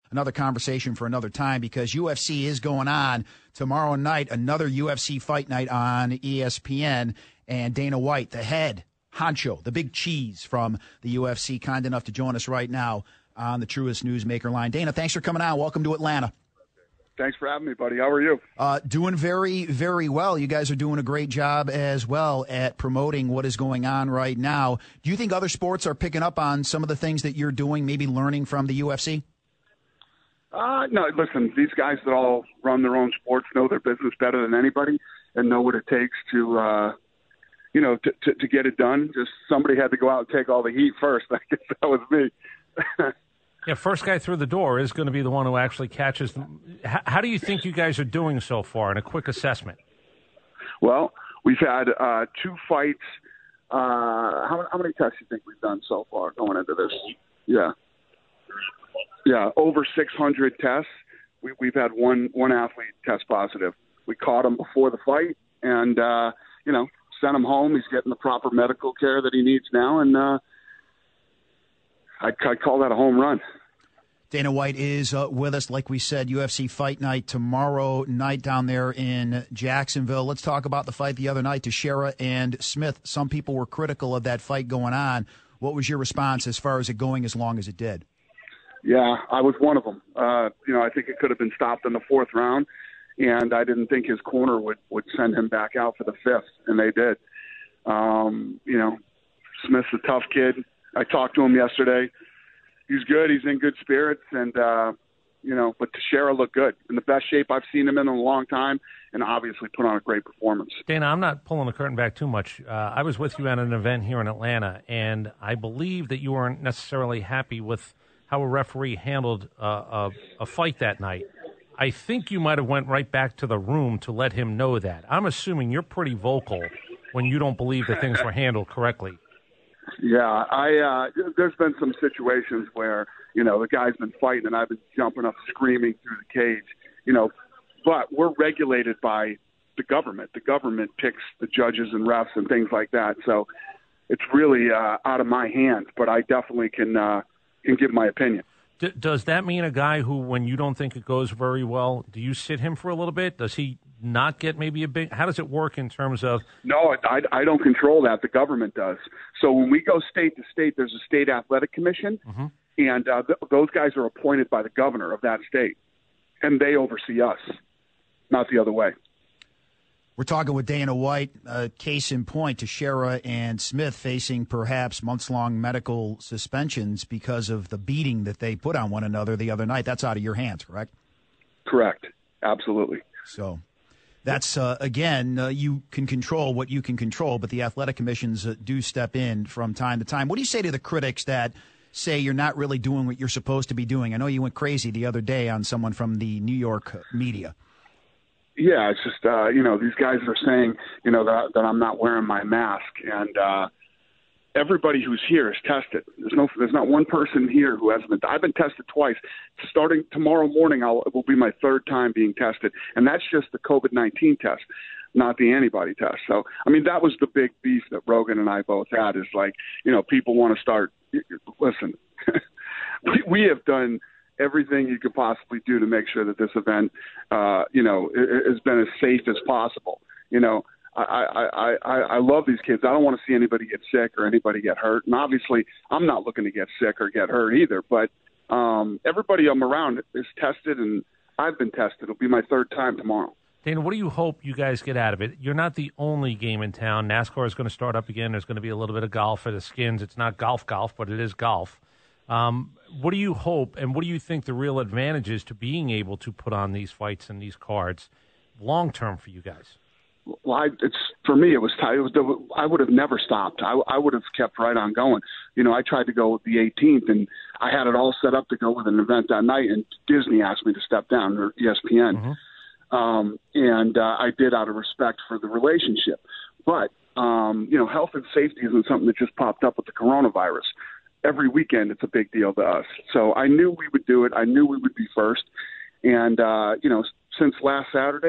another conversation for another time because UFC is going on tomorrow night, another UFC fight night on ESPN, and Dana White, the head honcho, the big cheese from the UFC, kind enough to join us right now on the Truist Newsmaker line. Dana, thanks for coming on. Welcome to Atlanta. Thanks for having me, buddy. How are you? Doing very, very well. You guys are doing a great job as well at promoting what is going on right now. Do you think other sports are picking up on some of the things that you're doing, maybe learning from the UFC? No, listen, these guys that all run their own sports know their business better than anybody and know what it takes to get it done. Just somebody had to go out and take all the heat first. I guess that was me. Yeah, first guy through the door is going to be the one who actually catches them. How do you think you guys are doing so far in a quick assessment? Well, we've had 2 fights. How many tests do you think we've done so far going into this? Yeah, over 600 tests. We've had one athlete test positive. We caught him before the fight and, sent him home. He's getting the proper medical care that he needs now, and I'd call that a home run. Dana White is with us, like we said, UFC Fight Night tomorrow night down there in Jacksonville. Let's talk about the fight the other night, Teixeira and Smith. Some people were critical of that fight going on. What was your response as far as it going as long as it did? Yeah, I was one of them. I think it could have been stopped in the 4th round, and I didn't think his corner would send him back out for the 5th, and they did. Smith's a tough kid. I talked to him yesterday. He's good. He's in good spirits, and but Teixeira looked good, in the best shape I've seen him in a long time, and obviously put on a great performance. Dana, I'm not pulling the curtain back too much. I was with you at an event here in Atlanta, and I believe that you weren't necessarily happy with how a referee handled a fight that night. I think you might have went right back to the room to let him know that. I'm assuming you're pretty vocal when you don't believe that things were handled correctly. Yeah, there's been some situations where, the guy's been fighting and I've been jumping up screaming through the cage, but we're regulated by the government. The government picks the judges and refs and things like that. So it's really out of my hands, but I definitely can give my opinion. Does that mean a guy who, when you don't think it goes very well, do you sit him for a little bit? Does he not get maybe a big – how does it work in terms of – No, I don't control that. The government does. So when we go state to state, there's a state athletic commission, and those guys are appointed by the governor of that state, and they oversee us, not the other way. We're talking with Dana White, case in point, Teixeira and Smith facing perhaps months-long medical suspensions because of the beating that they put on one another the other night. That's out of your hands, correct? Correct. Absolutely. So that's, again, you can control what you can control, but the athletic commissions do step in from time to time. What do you say to the critics that say you're not really doing what you're supposed to be doing? I know you went crazy the other day on someone from the New York media. Yeah, it's just, these guys are saying, that I'm not wearing my mask. And everybody who's here is tested. There's not one person here who hasn't been. I've been tested twice. Starting tomorrow morning, it will be my 3rd time being tested. And that's just the COVID-19 test, not the antibody test. So, that was the big beef that Rogan and I both had is like, people want to start. Listen, we have done everything you could possibly do to make sure that this event, has been as safe as possible. I love these kids. I don't want to see anybody get sick or anybody get hurt. And obviously, I'm not looking to get sick or get hurt either. But everybody I'm around is tested, and I've been tested. It'll be my 3rd time tomorrow. Dana, what do you hope you guys get out of it? You're not the only game in town. NASCAR is going to start up again. There's going to be a little bit of golf at the Skins. It's not golf, but it is golf. What do you hope, and what do you think the real advantage is to being able to put on these fights and these cards long-term for you guys? Well, for me, it was I would have never stopped. I would have kept right on going. I tried to go with the 18th, and I had it all set up to go with an event that night, and Disney asked me to step down, or ESPN. And I did out of respect for the relationship. But, health and safety isn't something that just popped up with the coronavirus. Every weekend, it's a big deal to us. So I knew we would do it. I knew we would be first. And, since last Saturday,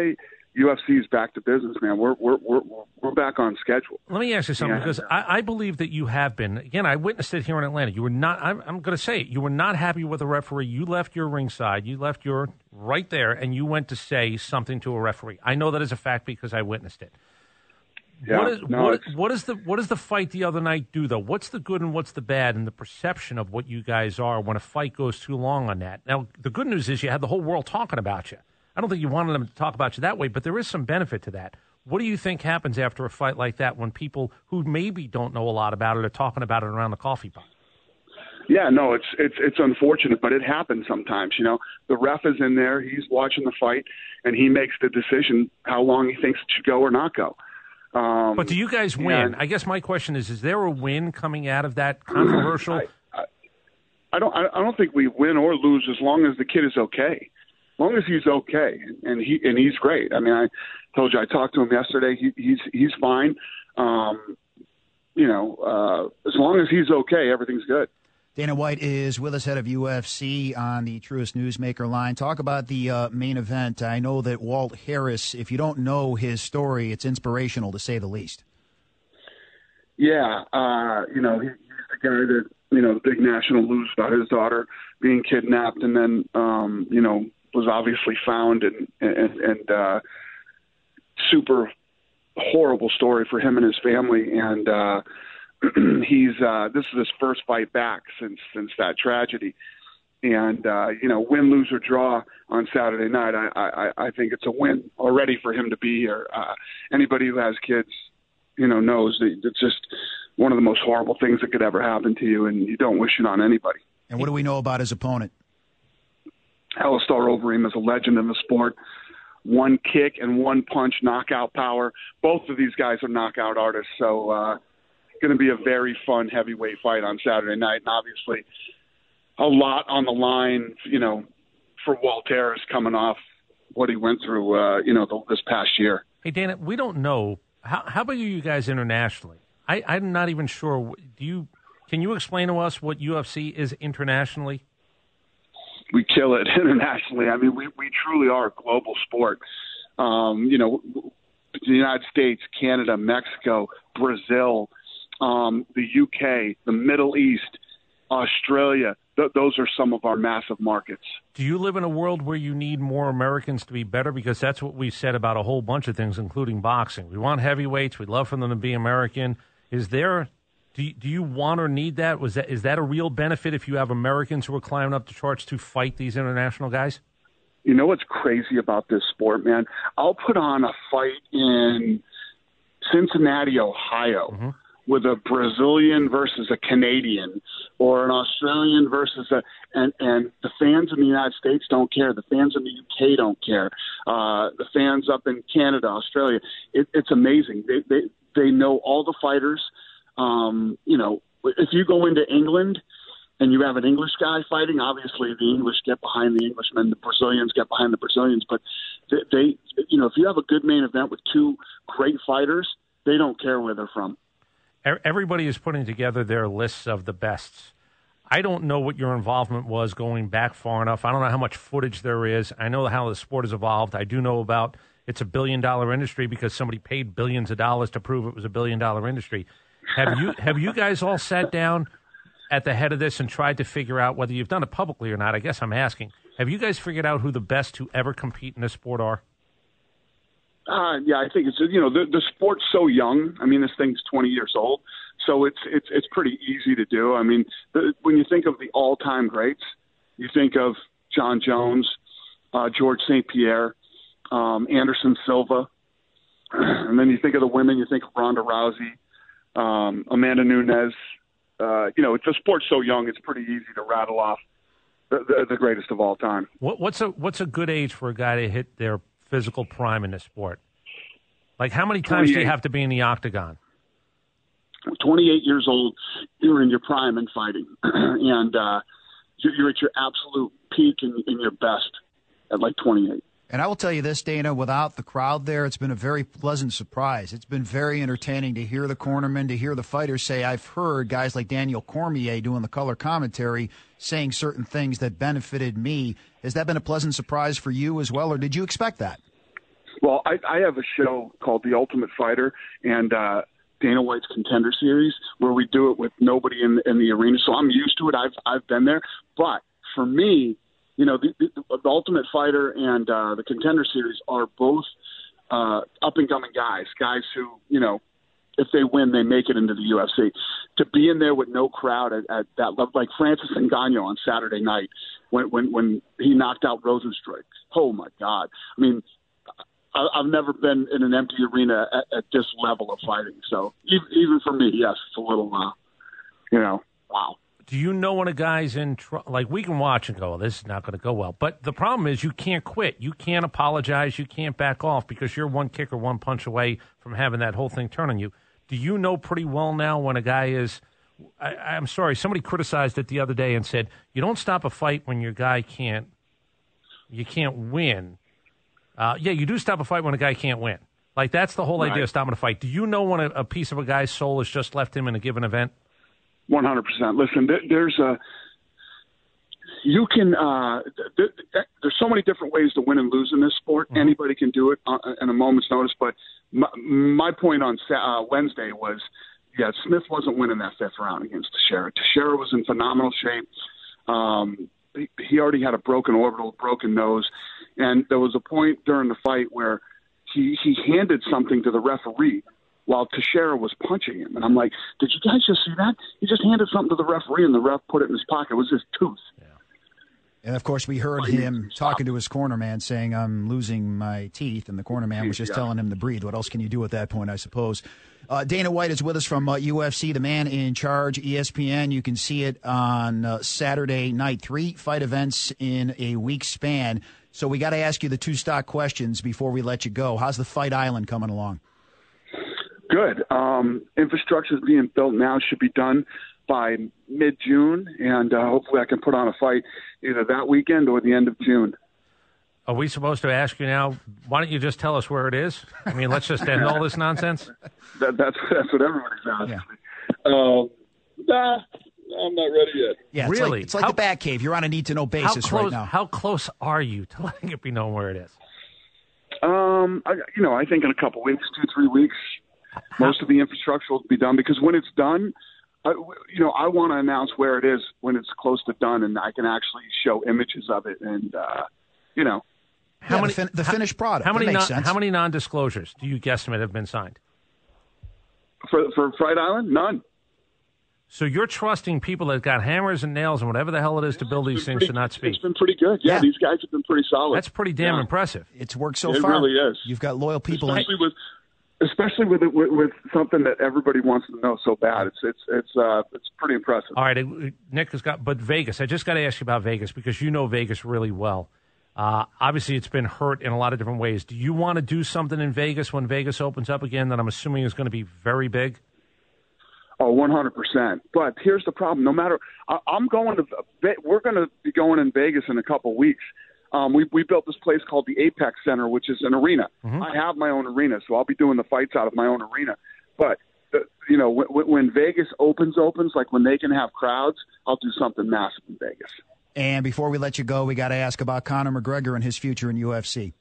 UFC is back to business, man. We're back on schedule. Let me ask you something, because I believe that you have been. Again, I witnessed it here in Atlanta. You were not. I'm going to say it. You were not happy with the referee. You left your ringside. You left your right there, and you went to say something to a referee. I know that as a fact because I witnessed it. Yeah, what does the fight the other night do, though? What's the good and what's the bad and the perception of what you guys are when a fight goes too long on that? Now, the good news is you had the whole world talking about you. I don't think you wanted them to talk about you that way, but there is some benefit to that. What do you think happens after a fight like that when people who maybe don't know a lot about it are talking about it around the coffee pot? Yeah, no, it's unfortunate, but it happens sometimes. You know, the ref is in there, he's watching the fight, and he makes the decision how long he thinks it should go or not go. But do you guys win? I guess my question is there a win coming out of that controversial? I don't think we win or lose as long as the kid is okay. As long as he's okay, and he's great. I mean, I told you I talked to him yesterday. He's fine. As long as he's okay, everything's good. Dana White is with us, head of UFC, on the Truist Newsmaker line. Talk about the main event. I know that Walt Harris, if you don't know his story, it's inspirational to say the least. Yeah, he's the guy that, the big national news about his daughter being kidnapped, and then, was obviously found, and super horrible story for him and his family. And this is his first fight back since that tragedy. And win, lose, or draw on Saturday night, I think it's a win already for him to be here. Anybody who has kids, knows that it's just one of the most horrible things that could ever happen to you, and you don't wish it on anybody. And what do we know about his opponent? Alistair Overeem is a legend in the sport. One kick and one punch knockout power. Both of these guys are knockout artists, so going to be a very fun heavyweight fight on Saturday night. And obviously a lot on the line, for Walt Harris coming off what he went through, this past year. Hey, Dana, we don't know. How big are you guys internationally? I'm not even sure. Can you explain to us what UFC is internationally? We kill it internationally. I mean, we truly are a global sport. The United States, Canada, Mexico, Brazil, the UK, the Middle East, Australia, those are some of our massive markets. Do you live in a world where you need more Americans to be better? Because that's what we've said about a whole bunch of things, including boxing. We want heavyweights. We'd love for them to be American. Do you want or need that? Is that a real benefit if you have Americans who are climbing up the charts to fight these international guys? You know what's crazy about this sport, man? I'll put on a fight in Cincinnati, Ohio, with a Brazilian versus a Canadian, or an Australian versus and the fans in the United States don't care. The fans in the UK don't care. The fans up in Canada, Australia, it's amazing. They know all the fighters. If you go into England and you have an English guy fighting, obviously the English get behind the Englishmen, the Brazilians get behind the Brazilians. But if you have a good main event with two great fighters, they don't care where they're from. Everybody is putting together their lists of the bests. I don't know what your involvement was going back far enough. I don't know how much footage there is. I know how the sport has evolved. I do know about it's a billion-dollar industry because somebody paid billions of dollars to prove it was a billion-dollar industry. Have you guys all sat down at the head of this and tried to figure out whether you've done it publicly or not? I guess I'm asking. Have you guys figured out who the best to ever compete in this sport are? Yeah, I think it's the sport's so young. I mean, this thing's 20 years old, so it's pretty easy to do. I mean, when you think of the all-time greats, you think of John Jones, George St. Pierre, Anderson Silva, and then you think of the women. You think of Ronda Rousey, Amanda Nunes. The sport's so young; it's pretty easy to rattle off the greatest of all time. What's a good age for a guy to hit their physical prime in this sport? Like, how many times 28. Do you have to be in the octagon? 28 years old, you're in your prime in fighting, and you're at your absolute peak and your best at like 28. And I will tell you this, Dana, without the crowd there, it's been a very pleasant surprise. It's been very entertaining to hear the cornermen, to hear the fighters say, I've heard guys like Daniel Cormier doing the color commentary saying certain things that benefited me. Has that been a pleasant surprise for you as well, or did you expect that? Well, I have a show called The Ultimate Fighter and Dana White's Contender Series where we do it with nobody in the arena. So I'm used to it. I've been there. But for me, you know, the Ultimate Fighter and the Contender Series are both up-and-coming guys who, you know, if they win, they make it into the UFC. To be in there with no crowd at that level, like Francis Ngannou on Saturday night when he knocked out Rosenstruik. Oh, my God. I mean, I've never been in an empty arena at this level of fighting. So even for me, yes, it's a little, you know, wow. Do you know when a guy's in like we can watch and go, this is not going to go well. But the problem is you can't quit. You can't apologize. You can't back off because you're one kick or one punch away from having that whole thing turn on you. Do you know pretty well now when a guy is I'm sorry, somebody criticized it the other day and said, you don't stop a fight when your guy can't win. Yeah, you do stop a fight when a guy can't win. Like, that's the whole idea of stopping a fight. Do you know when a piece of a guy's soul has just left him in a given event? 100%. Listen, there's so many different ways to win and lose in this sport. Mm-hmm. Anybody can do it in a moment's notice. But my point on Wednesday was, yeah, Smith wasn't winning that fifth round against Teixeira. Teixeira was in phenomenal shape. He already had a broken orbital, broken nose. And there was a point during the fight where he handed something to the referee while Teixeira was punching him. And I'm like, did you guys just see that? He just handed something to the referee, and the ref put it in his pocket. It was his tooth. Yeah. And, of course, we heard him talking to his corner man saying, I'm losing my teeth, and the corner man was just telling him to breathe. What else can you do at that point, I suppose? Dana White is with us from UFC, the man in charge, ESPN. You can see it on Saturday night. 3 fight events in a week span. So we got to ask you the 2 stock questions before we let you go. How's the Fight Island coming along? Good. Infrastructure is being built now. Should be done by mid-June, and hopefully I can put on a fight either that weekend or the end of June. Are we supposed to ask you now, why don't you just tell us where it is? I mean, let's just end all this nonsense? That's what everybody's asking me. Nah, I'm not ready yet. Yeah, really? It's like the Batcave. You're on a need-to-know basis right now. How close are you to letting it be known where it is? I think in a couple weeks, 2-3 weeks, most of the infrastructure will be done, because when it's done, I want to announce where it is when it's close to done, and I can actually show images of it, and the finished product. How many non-disclosures do you guesstimate have been signed for Fight Island? None. So you're trusting people that got hammers and nails and whatever the hell it is to build these things to not speak. It's been pretty good. Yeah, these guys have been pretty solid. That's pretty damn impressive. It's worked so far. It really is. You've got loyal people. Especially with something that everybody wants to know so bad. It's pretty impressive. All right, Nick has got, but Vegas. I just got to ask you about Vegas because you know Vegas really well. Obviously, it's been hurt in a lot of different ways. Do you want to do something in Vegas when Vegas opens up again that I'm assuming is going to be very big? Oh, 100%. But here's the problem. No matter, we're going to be going in Vegas in a couple weeks. We built this place called the Apex Center, which is an arena. Mm-hmm. I have my own arena, so I'll be doing the fights out of my own arena. But, when Vegas opens, like when they can have crowds, I'll do something massive in Vegas. And before we let you go, we got to ask about Conor McGregor and his future in UFC.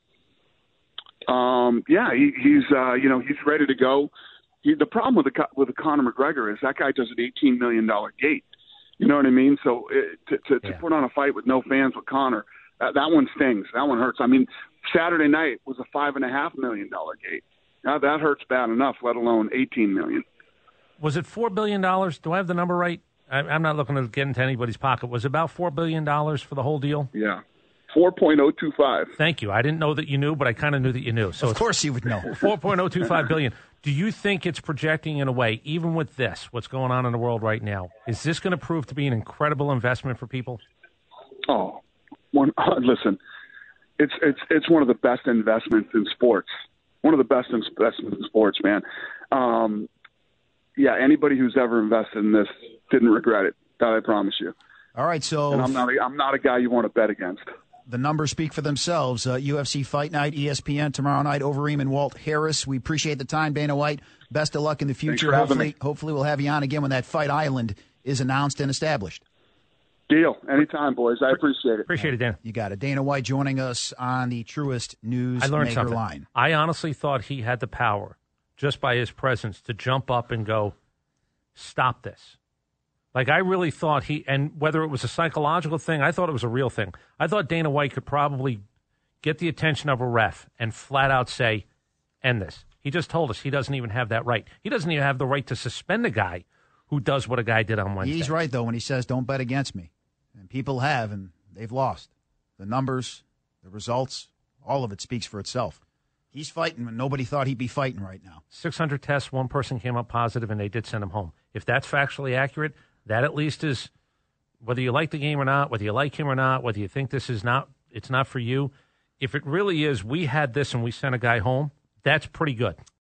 He's ready to go. The problem with Conor McGregor is that guy does an $18 million gate. You know what I mean? So to put on a fight with no fans with Conor, that one stings. That one hurts. I mean, Saturday night was a $5.5 million gate. Now that hurts bad enough, let alone $18 million. Was it $4 billion? Do I have the number right? I'm not looking to get into anybody's pocket. Was it about $4 billion for the whole deal? Yeah. 4.025. Thank you. I didn't know that you knew, but I kind of knew that you knew. So of course you would know. 4.025 billion. Do you think it's projecting in a way, even with this, what's going on in the world right now, is this going to prove to be an incredible investment for people? Oh, listen, it's one of the best investments in sports. One of the best investments in sports, man. Anybody who's ever invested in this didn't regret it. That I promise you. All right, so and I'm not a guy you want to bet against. The numbers speak for themselves. UFC Fight Night, ESPN tomorrow night. Overeem and Walt Harris. We appreciate the time, Dana White. Best of luck in the future. Thanks for having me. Hopefully we'll have you on again when that Fight Island is announced and established. Deal. Anytime, boys. I appreciate it. Appreciate it, Dan. You got it. Dana White joining us on the Truist News I learned Maker something. line. I honestly thought he had the power, just by his presence, to jump up and go, stop this. Like, I really thought and whether it was a psychological thing, I thought it was a real thing. I thought Dana White could probably get the attention of a ref and flat out say, end this. He just told us he doesn't even have that right. He doesn't even have the right to suspend a guy who does what a guy did on Wednesday. He's right, though, when he says don't bet against me. And people have, and they've lost. The numbers, the results, all of it speaks for itself. He's fighting when nobody thought he'd be fighting right now. 600 tests, one person came up positive, and they did send him home. If that's factually accurate, that at least is, whether you like the game or not, whether you like him or not, whether you think this is not, it's not for you, if it really is, we had this and we sent a guy home, that's pretty good.